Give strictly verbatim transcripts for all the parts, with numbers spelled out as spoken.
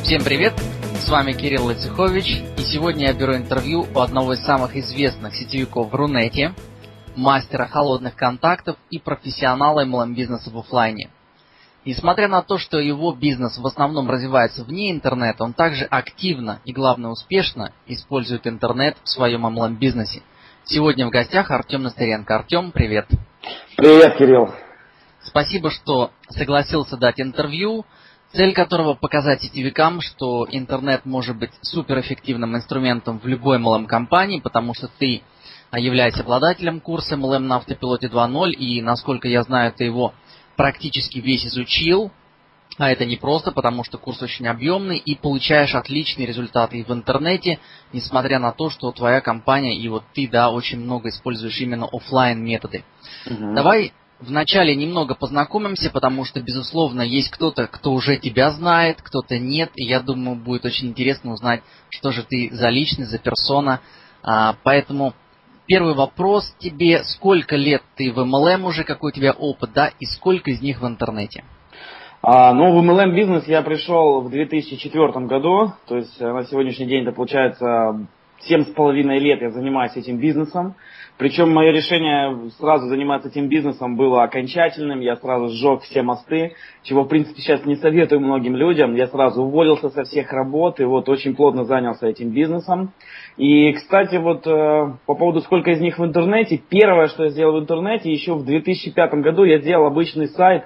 Всем привет, с вами Кирилл Лацихович, и сегодня я беру интервью у одного из самых известных сетевиков в Рунете, мастера холодных контактов и профессионала эм эл эм-бизнеса в офлайне. Несмотря на то, что его бизнес в основном развивается вне интернета, он также активно и, главное, успешно использует интернет в своем эм эл эм-бизнесе. Сегодня в гостях Артем Нестеренко. Артем, привет. Привет, Кирилл. Спасибо, что согласился дать интервью, цель которого показать сетевикам, что интернет может быть суперэффективным инструментом в любой эм эл эм-компании, потому что ты являешься обладателем курса эм эл эм на автопилоте два ноль, и, насколько я знаю, ты его практически весь изучил, а это не просто, потому что курс очень объемный, и получаешь отличные результаты и в интернете, несмотря на то, что твоя компания и вот ты, да, очень много используешь именно офлайн методы. Угу. Давай вначале немного познакомимся, потому что, безусловно, есть кто-то, кто уже тебя знает, кто-то нет, и я думаю, будет очень интересно узнать, что же ты за личность, за персона. А, поэтому первый вопрос тебе: сколько лет ты в эм эл эм уже, какой у тебя опыт, да, и сколько из них в интернете? А, ну, в эм эл эм-бизнес я пришел в две тысячи четвёртом году, то есть на сегодняшний день это получается семь с половиной лет я занимаюсь этим бизнесом. Причем мое решение сразу заниматься этим бизнесом было окончательным, я сразу сжег все мосты, чего в принципе сейчас не советую многим людям. Я сразу уволился со всех работ и вот очень плотно занялся этим бизнесом. И, кстати, вот э, по поводу сколько из них в интернете, первое, что я сделал в интернете, еще в две тысячи пятом году я сделал обычный сайт,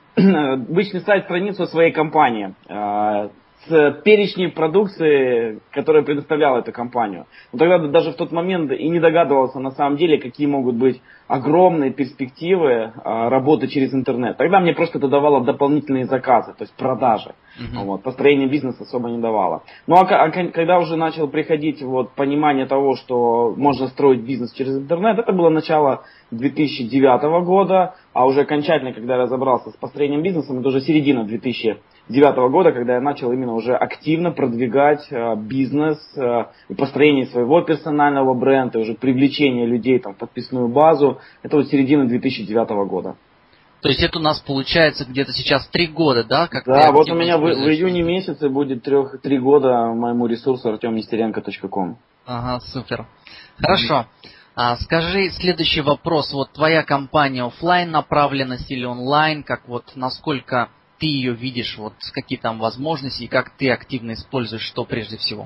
обычный сайт, страницу своей компании э, с перечнем продукции, которую предоставляла эту компанию. Но тогда даже в тот момент и не догадывался на самом деле, какие могут быть огромные перспективы а, работы через интернет. Тогда мне просто это давало дополнительные заказы, то есть продажи. Uh-huh. Вот, построение бизнеса особо не давало. Ну а, а когда уже начал приходить вот, понимание того, что можно строить бизнес через интернет, это было начало две тысячи девятого года, а уже окончательно, когда я разобрался с построением бизнеса, это уже середина две тысячи девятого года, когда я начал именно уже активно продвигать э, бизнес э, и построение своего персонального бренда, уже привлечение людей там, в подписную базу. Это вот середина две тысячи девятого года. То есть это у нас получается где-то сейчас три года, да? Как да, вот у меня в, в июне месяце будет трех, три года моему ресурсу артем нестеренко точка ком. Ага, супер. Хорошо. А, скажи следующий вопрос. Вот твоя компания офлайн направленность или онлайн, как вот насколько ты ее видишь, вот какие там возможности и как ты активно используешь что прежде всего?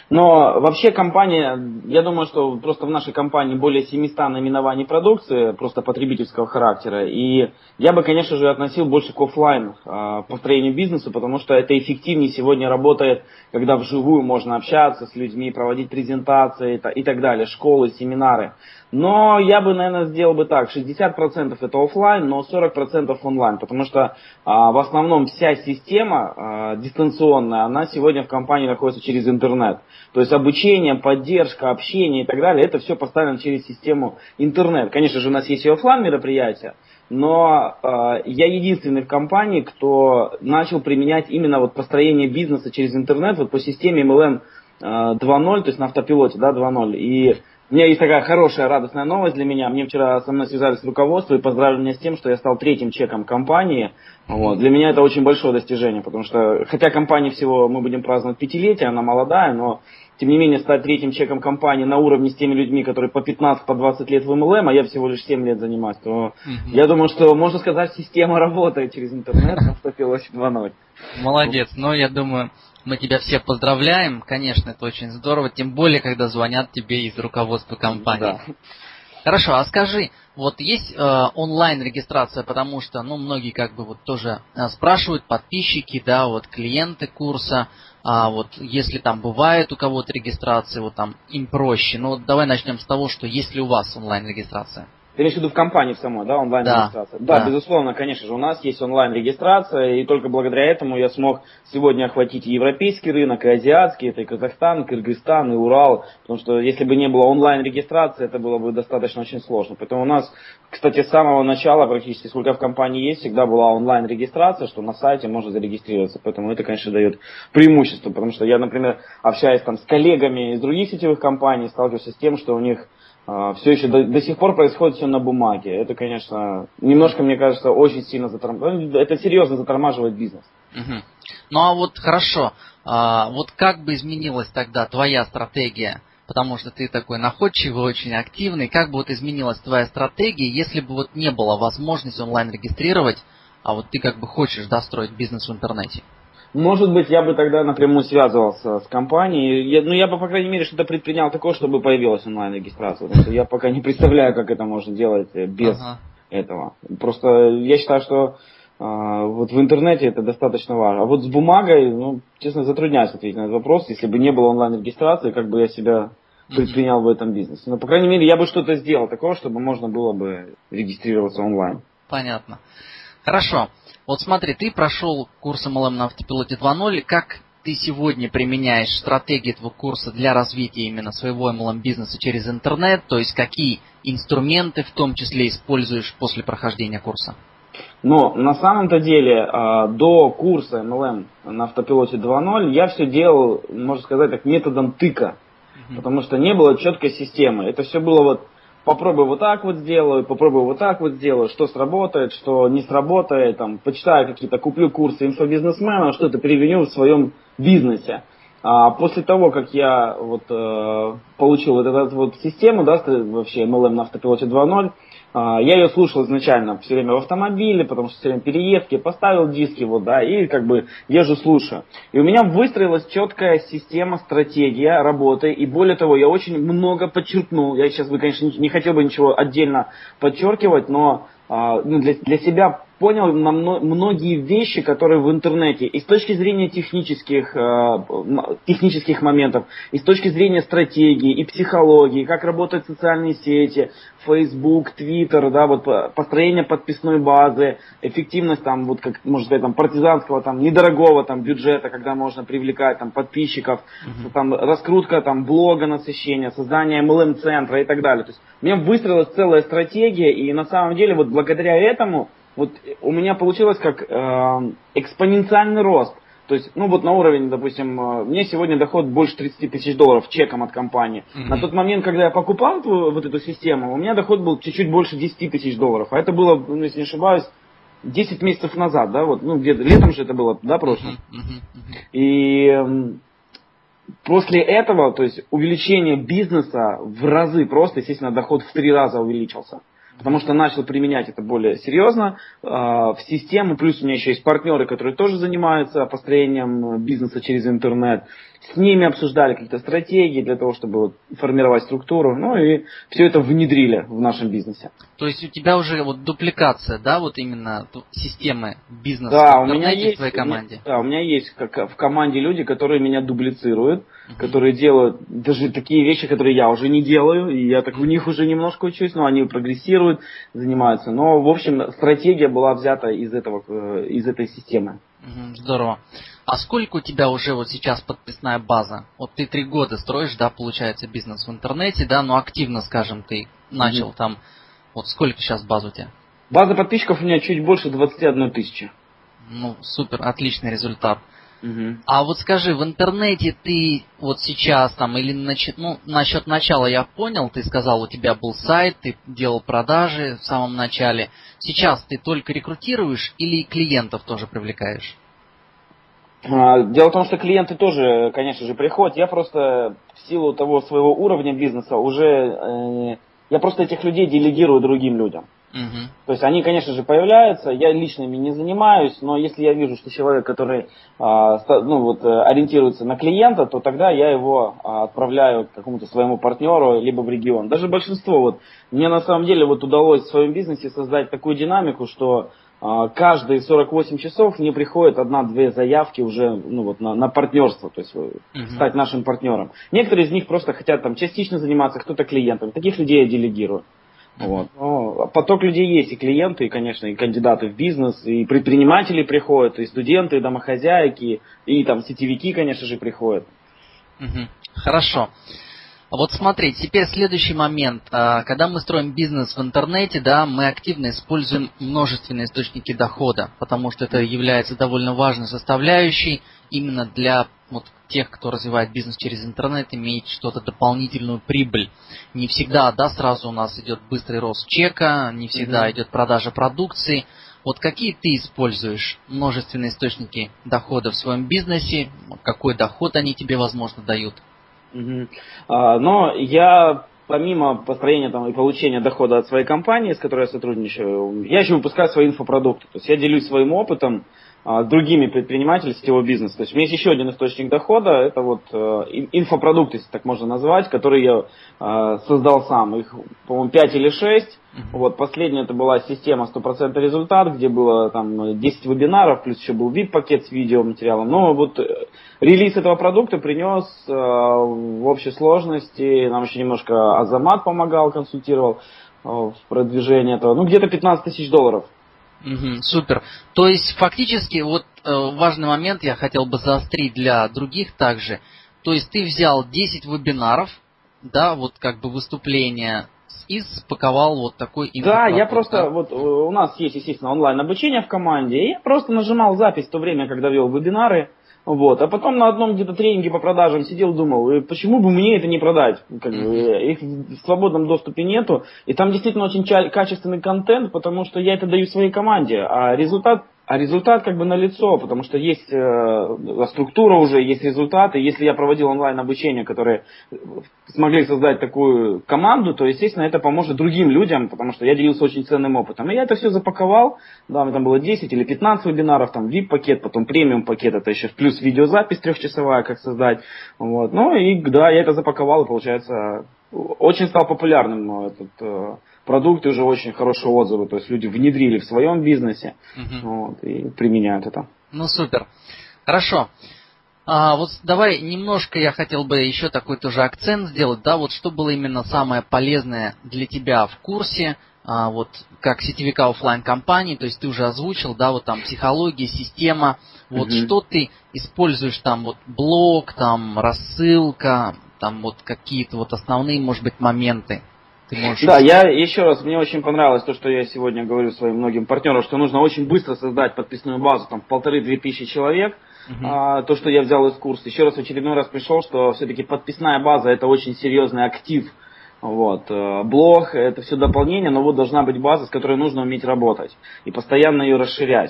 Но вообще компания, я думаю, что просто в нашей компании более семисот наименований продукции, просто потребительского характера. И я бы, конечно же, относил больше к офлайн э, построению бизнеса, потому что это эффективнее сегодня работает, когда вживую можно общаться с людьми, проводить презентации и так далее, школы, семинары. Но я бы, наверное, сделал бы так, шестьдесят процентов это офлайн, но сорок процентов онлайн, потому что а, в основном вся система а, дистанционная, она сегодня в компании находится через интернет. То есть обучение, поддержка, общение и так далее, это все поставлено через систему интернет. Конечно же, у нас есть и офлайн мероприятия, но э, я единственный в компании, кто начал применять именно вот построение бизнеса через интернет вот по системе эм эл эм э, два ноль, то есть на автопилоте, да, два ноль. И у меня есть такая хорошая, радостная новость для меня. Мне вчера со мной связались руководство и поздравили меня с тем, что я стал третьим чеком компании. Вот. Для меня это очень большое достижение, потому что, хотя компания всего, мы будем праздновать пятилетие, она молодая, но тем не менее стать третьим чеком компании на уровне с теми людьми, которые по пятнадцать, по двадцать лет в эм эл эм, а я всего лишь семь лет занимаюсь, то uh-huh. я думаю, что, можно сказать, система работает через интернет на автопилоте два ноль. Молодец, но я думаю, мы тебя все поздравляем, конечно, это очень здорово, тем более, когда звонят тебе из руководства компании. Да. Хорошо, а скажи, вот есть э, онлайн-регистрация, потому что, ну, многие как бы вот тоже э, спрашивают, подписчики, да, вот клиенты курса, а вот если там бывает у кого-то регистрация, вот там им проще. Ну, вот давай начнем с того, что есть ли у вас онлайн-регистрация? Ты имеешь в виду в компании в самой, да, онлайн-регистрация? Да, да, да, безусловно, конечно же, у нас есть онлайн-регистрация, и только благодаря этому я смог сегодня охватить и европейский рынок, и азиатский, это и Казахстан, и Кыргызстан, и Урал, потому что если бы не было онлайн-регистрации, это было бы достаточно очень сложно. Поэтому у нас, кстати, с самого начала, практически сколько в компании есть, всегда была онлайн-регистрация, что на сайте можно зарегистрироваться, поэтому это, конечно, дает преимущество, потому что я, например, общаясь там с коллегами из других сетевых компаний, сталкиваюсь с тем, что у них все еще до, до сих пор происходит все на бумаге. Это, конечно, немножко, мне кажется, очень сильно затормаживает. Это серьезно затормаживает бизнес. Угу. Ну а вот хорошо, а, вот как бы изменилась тогда твоя стратегия? Потому что ты такой находчивый, очень активный. Как бы вот изменилась твоя стратегия, если бы вот не было возможности онлайн регистрировать, а вот ты как бы хочешь, да, строить бизнес в интернете? Может быть, я бы тогда напрямую связывался с компанией. Я, ну, я бы, по крайней мере, что-то предпринял такое, чтобы появилась онлайн-регистрация. Потому что я пока не представляю, как это можно делать без ага. этого. Просто я считаю, что а, вот в интернете это достаточно важно. А вот с бумагой, ну, честно, затрудняюсь ответить на этот вопрос. Если бы не было онлайн-регистрации, как бы я себя предпринял в этом бизнесе. Но, по крайней мере, я бы что-то сделал такого, чтобы можно было бы регистрироваться онлайн. Понятно. Хорошо. Вот смотри, ты прошел курс эм эл эм на автопилоте два ноль. Как ты сегодня применяешь стратегии этого курса для развития именно своего эм эл эм-бизнеса через интернет? То есть какие инструменты в том числе используешь после прохождения курса? Но на самом-то деле до курса эм эл эм на автопилоте два ноль я все делал, можно сказать, так методом тыка. Mm-hmm. Потому что не было четкой системы. Это все было вот попробуй вот так вот сделаю, попробуй вот так вот сделаю, что сработает, что не сработает, там, почитаю какие-то, куплю курсы инфобизнесмена, что-то применю в своем бизнесе. А после того, как я вот, э, получил вот эту вот систему, да, вообще эм эл эм на автопилоте два ноль, э, я ее слушал изначально все время в автомобиле, потому что все время переедки, поставил диски, вот, да, и как бы езжу, слушаю. И у меня выстроилась четкая система, стратегия работы, и более того, я очень много подчеркнул, я сейчас бы, конечно, не хотел бы ничего отдельно подчеркивать, но э, ну, для, для себя понял на многие вещи, которые в интернете, и с точки зрения технических, э, технических моментов, и с точки зрения стратегии, и психологии, как работают социальные сети, Facebook, Twitter, да, вот построение подписной базы, эффективность там, вот как можно сказать, там, партизанского, там, недорогого там бюджета, когда можно привлекать там подписчиков, mm-hmm. там, раскрутка там блога, насыщение, создание эм эл эм-центра и так далее. То есть у меня выстроилась целая стратегия, и на самом деле вот благодаря этому вот у меня получилось как э, экспоненциальный рост. То есть, ну вот на уровень, допустим, э, мне сегодня доход больше тридцать тысяч долларов чеком от компании. Mm-hmm. На тот момент, когда я покупал ту, вот эту систему, у меня доход был чуть-чуть больше десять тысяч долларов. А это было, ну, если не ошибаюсь, десять месяцев назад, да, вот, ну где-то летом же это было, да, прошлым. Mm-hmm. И э, после этого, то есть увеличение бизнеса в разы просто, естественно, доход в три раза увеличился. Потому что начал применять это более серьезно э, в систему. Плюс у меня еще есть партнеры, которые тоже занимаются построением бизнеса через интернет. С ними обсуждали какие-то стратегии для того, чтобы вот формировать структуру. Ну и все это внедрили в нашем бизнесе. То есть у тебя уже вот дупликация, да, вот именно системы бизнеса да, в интернете у меня есть, в твоей команде? У меня, да, у меня есть как в команде люди, которые меня дублицируют, uh-huh. которые делают даже такие вещи, которые я уже не делаю, и я так в них уже немножко учусь, но они прогрессируют, занимаются. Но, в общем, стратегия была взята из этого, из этой системы. Uh-huh, здорово. А сколько у тебя уже вот сейчас подписная база? Вот ты три года строишь, да, получается, бизнес в интернете, да, но активно, скажем, ты начал uh-huh. там. Вот сколько сейчас баз у тебя? База подписчиков у меня чуть больше двадцать одна тысяча. Ну, супер, отличный результат. Угу. А вот скажи, в интернете ты вот сейчас там, или насчет, ну, насчет начала я понял, ты сказал, у тебя был сайт, ты делал продажи в самом начале. Сейчас ты только рекрутируешь или клиентов тоже привлекаешь? Дело в том, что клиенты тоже, конечно же, приходят. Я просто в силу того своего уровня бизнеса уже... Э, я просто этих людей делегирую другим людям. Uh-huh. То есть они, конечно же, появляются, я лично ими не занимаюсь, но если я вижу, что человек, который а, ну, вот, ориентируется на клиента, то тогда я его а, отправляю к какому-то своему партнеру, либо в регион. Даже большинство, вот, мне на самом деле вот удалось в своем бизнесе создать такую динамику, что а, каждые сорок восемь часов мне приходит одна-две заявки уже ну, вот, на, на партнерство, то есть uh-huh. стать нашим партнером. Некоторые из них просто хотят там частично заниматься, кто-то клиентом. Таких людей я делегирую. Вот. Но поток людей есть, и клиенты, и, конечно, и кандидаты в бизнес, и предприниматели приходят, и студенты, и домохозяйки, и там сетевики, конечно же, приходят. Угу. Хорошо. Вот смотри, теперь следующий момент. Когда мы строим бизнес в интернете, да, мы активно используем множественные источники дохода, потому что это является довольно важной составляющей именно для вот тех, кто развивает бизнес через интернет, иметь что-то дополнительную прибыль. Не всегда, да, сразу у нас идет быстрый рост чека, не всегда mm-hmm. идет продажа продукции. Вот какие ты используешь множественные источники дохода в своем бизнесе? Какой доход они тебе, возможно, дают? Угу. А, но я, помимо построения там, и получения дохода от своей компании, с которой я сотрудничаю, я еще выпускаю свои инфопродукты. То есть я делюсь своим опытом а, с другими предпринимателями сетевого бизнеса. То есть у меня есть еще один источник дохода, это вот а, инфопродукты, если так можно назвать, которые я а, создал сам. Их, по-моему, пять или шесть. Вот, последняя это была система сто процентов результат, где было там десять вебинаров, плюс еще был ви ай пи-пакет с видеоматериалом. Но вот релиз этого продукта принес э, в общей сложности, нам еще немножко Азамат помогал, консультировал э, в продвижении этого, ну где-то пятнадцать тысяч долларов. Угу, супер. То есть фактически вот э, важный момент я хотел бы заострить для других также. То есть ты взял десять вебинаров, да, вот как бы выступления, и спаковал вот такой инфопродукт. Да, я просто, да? вот у нас есть, естественно, онлайн обучение в команде, и я просто нажимал запись в то время, когда вел вебинары, вот, а потом на одном где-то тренинге по продажам сидел, думал, почему бы мне это не продать, как бы, их в свободном доступе нету, и там действительно очень качественный контент, потому что я это даю своей команде, а результат А результат как бы налицо, потому что есть э, структура уже, есть результаты. Если я проводил онлайн-обучение, которые смогли создать такую команду, то, естественно, это поможет другим людям, потому что я делился очень ценным опытом. И я это все запаковал, да, там было десять или пятнадцать вебинаров, там ви ай пи-пакет, потом премиум-пакет, это еще плюс видеозапись трехчасовая, как создать. Вот. Ну и да, я это запаковал, и получается, очень стал популярным этот э, продукт, и уже очень хорошие отзывы, то есть люди внедрили в своем бизнесе uh-huh. вот, и применяют это. Ну супер, хорошо. А, вот давай немножко я хотел бы еще такой тоже акцент сделать, да, вот что было именно самое полезное для тебя в курсе, а, вот как сетевика офлайн компании, то есть ты уже озвучил, да, вот там психология, система, вот uh-huh. что ты используешь там, вот блог, там рассылка, там вот какие-то вот основные, может быть, моменты. Ты можешь... Да, я еще раз, мне очень понравилось то, что я сегодня говорю своим многим партнерам, что нужно очень быстро создать подписную базу, там полторы-две тысячи человек, uh-huh. а, то, что я взял из курса. Еще раз в очередной раз пришел, что все-таки подписная база это очень серьезный актив. Вот. Блог это все дополнение, но вот должна быть база, с которой нужно уметь работать и постоянно ее расширять.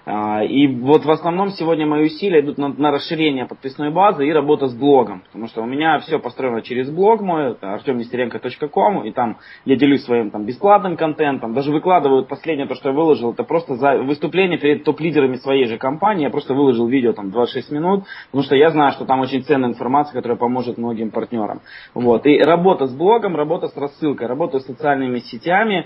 И вот в основном сегодня мои усилия идут на, на расширение подписной базы и работа с блогом, потому что у меня все построено через блог мой, это артем нестеренко точка ком, и там я делюсь своим там бесплатным контентом, даже выкладываю последнее то, что я выложил, это просто за выступление перед топ-лидерами своей же компании, я просто выложил видео там двадцать шесть минут, потому что я знаю, что там очень ценная информация, которая поможет многим партнерам. Вот. И работа с блогом, работа с рассылкой, работа с социальными сетями,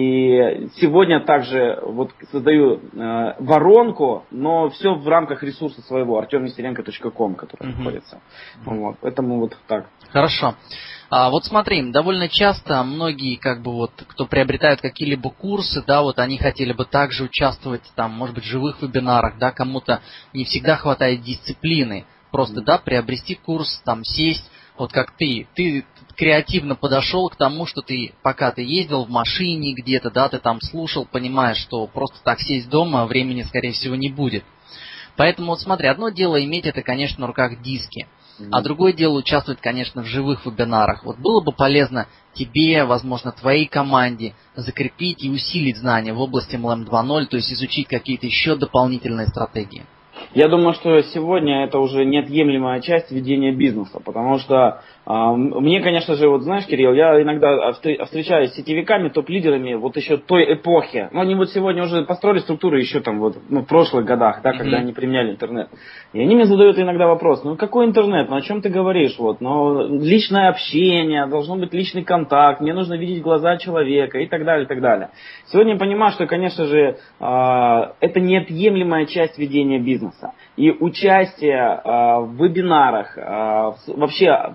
и сегодня также вот создаю э, воронку, но все в рамках ресурса своего, артем нестеренко точка ком, который uh-huh. находится. Вот, поэтому вот так. Хорошо. А, вот смотри, довольно часто многие, как бы вот, кто приобретают какие-либо курсы, да, вот они хотели бы также участвовать, там, может быть, в живых вебинарах, да, кому-то не всегда хватает дисциплины, просто, uh-huh. да, приобрести курс, там, сесть, вот как ты, ты креативно подошел к тому, что ты, пока ты ездил в машине где-то, да, ты там слушал, понимаешь, что просто так сесть дома времени, скорее всего, не будет. Поэтому вот смотри, одно дело иметь это, конечно, на руках диски, mm-hmm. а другое дело участвовать, конечно, в живых вебинарах. Вот было бы полезно тебе, возможно, твоей команде закрепить и усилить знания в области эм эл эм два ноль, то есть изучить какие-то еще дополнительные стратегии. Я думаю, что сегодня это уже неотъемлемая часть ведения бизнеса, потому что э, мне, конечно же, вот знаешь, Кирилл, я иногда встречаюсь с сетевиками, топ-лидерами вот еще той эпохи, но они вот сегодня уже построили структуры еще там вот ну, в прошлых годах, да, когда mm-hmm. они применяли интернет. И они мне задают иногда вопрос, ну какой интернет, ну о чем ты говоришь, вот, ну личное общение, должен быть личный контакт, мне нужно видеть глаза человека и так далее, и так далее. Сегодня я понимаю, что, конечно же, э, это неотъемлемая часть ведения бизнеса. И участие э, в вебинарах, э, вообще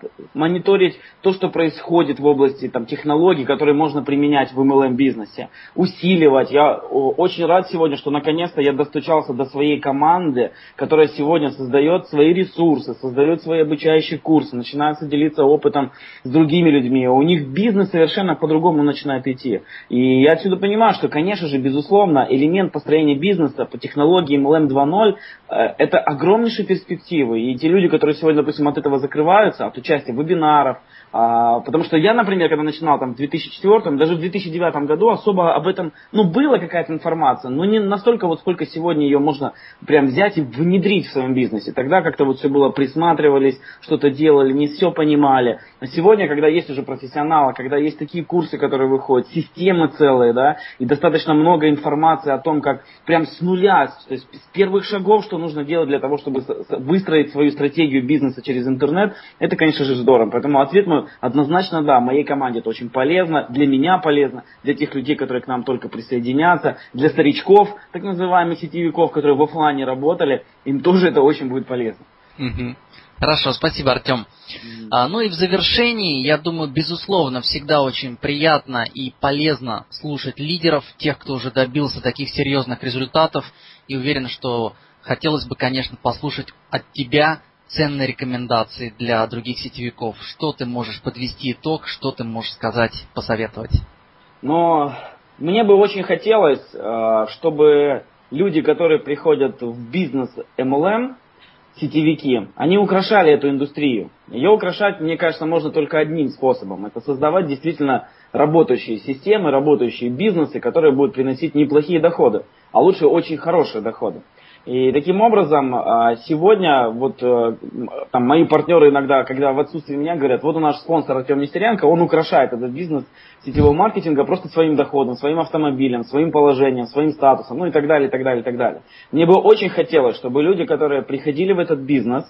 мониторить то, что происходит в области там, технологий, которые можно применять в эм эл эм-бизнесе, усиливать. Я очень рад сегодня, что наконец-то я достучался до своей команды, которая сегодня создает свои ресурсы, создает свои обучающие курсы, начинается делиться опытом с другими людьми. У них бизнес совершенно по-другому начинает идти. И я отсюда понимаю, что, конечно же, безусловно, элемент построения бизнеса по технологии эм эл эм два ноль – это огромнейшие перспективы. И те люди, которые сегодня, допустим, от этого закрываются, от участия в вебинарах, а, потому что я, например, когда начинал там, в две тысячи четвёртом, даже в две тысячи девятом году особо об этом, ну, была какая-то информация, но не настолько, вот сколько сегодня ее можно прям взять и внедрить в своем бизнесе. Тогда как-то вот все было, присматривались, что-то делали, не все понимали. А сегодня, когда есть уже профессионалы, когда есть такие курсы, которые выходят, системы целые, да, и достаточно много информации о том, как прям с нуля, то есть с первых шагов, что нужно делать для того, чтобы выстроить свою стратегию бизнеса через интернет, это, конечно же, здорово. Поэтому ответ мой однозначно да, моей команде это очень полезно, для меня полезно, для тех людей, которые к нам только присоединятся, для старичков, так называемых сетевиков, которые в офлайне работали, им тоже это очень будет полезно. Угу. Хорошо, спасибо, Артем. Mm-hmm. А, ну и в завершении, я думаю, безусловно, всегда очень приятно и полезно слушать лидеров, тех, кто уже добился таких серьезных результатов, и уверен, что хотелось бы, конечно, послушать от тебя ценные рекомендации для других сетевиков. Что ты можешь подвести итог, что ты можешь сказать, посоветовать? Но мне бы очень хотелось, чтобы люди, которые приходят в бизнес эм эл эм, сетевики, они украшали эту индустрию. Ее украшать, мне кажется, можно только одним способом. Это создавать действительно работающие системы, работающие бизнесы, которые будут приносить неплохие доходы, а лучше очень хорошие доходы. И таким образом, сегодня вот там, мои партнеры иногда, когда в отсутствие меня, говорят, вот у нас спонсор Артем Нестеренко, он украшает этот бизнес сетевого маркетинга просто своим доходом, своим автомобилем, своим положением, своим статусом, ну и так далее, и так далее, и так далее. Мне бы очень хотелось, чтобы люди, которые приходили в этот бизнес,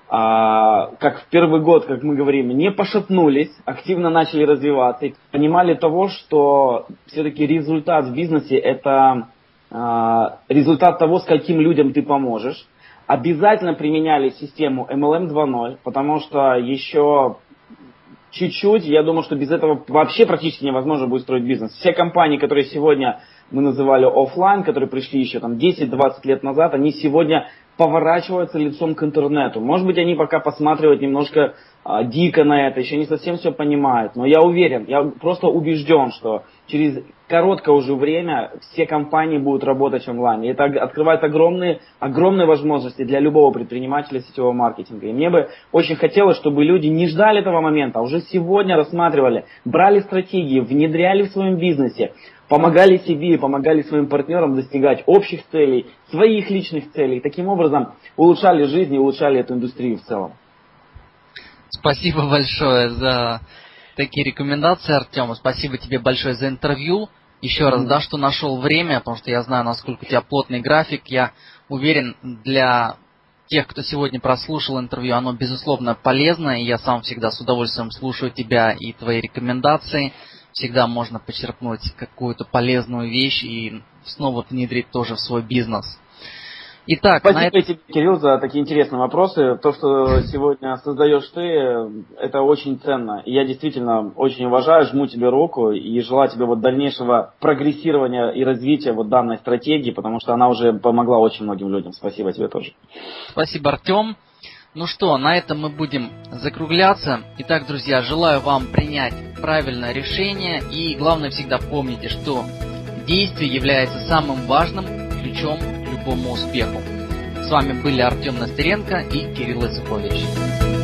как в первый год, как мы говорим, не пошатнулись, активно начали развиваться и понимали того, что все-таки результат в бизнесе это результат того, с каким людям ты поможешь. Обязательно применяли систему эм эл эм два ноль, потому что еще чуть-чуть, я думаю, что без этого вообще практически невозможно будет строить бизнес. Все компании, которые сегодня мы называли офлайн, которые пришли еще там десять-двадцать лет назад, они сегодня поворачиваются лицом к интернету. Может быть, они пока посматривают немножко а, дико на это, еще не совсем все понимают. Но я уверен, я просто убежден, что через короткое уже время все компании будут работать онлайн. И это открывает огромные, огромные возможности для любого предпринимателя сетевого маркетинга. И мне бы очень хотелось, чтобы люди не ждали этого момента, а уже сегодня рассматривали, брали стратегии, внедряли в своем бизнесе, помогали себе и помогали своим партнерам достигать общих целей, своих личных целей. Таким образом улучшали жизнь и улучшали эту индустрию в целом. Спасибо большое за такие рекомендации, Артем. Спасибо тебе большое за интервью. Еще mm-hmm. раз, да, что нашел время, потому что я знаю, насколько у тебя плотный график. Я уверен, для тех, кто сегодня прослушал интервью, оно, безусловно, полезно. И я сам всегда с удовольствием слушаю тебя и твои рекомендации. Всегда можно почерпнуть какую-то полезную вещь и снова внедрить тоже в свой бизнес. Итак, спасибо на это... тебе, Кирилл, за такие интересные вопросы. То, что сегодня создаешь ты, это очень ценно. И я действительно очень уважаю, жму тебе руку и желаю тебе вот дальнейшего прогрессирования и развития вот данной стратегии, потому что она уже помогла очень многим людям. Спасибо тебе тоже. Спасибо, Артем. Ну что, на этом мы будем закругляться. Итак, друзья, желаю вам принять правильное решение. И главное, всегда помните, что действие является самым важным ключом к любому успеху. С вами были Артем Нестеренко и Кирилл Исакович.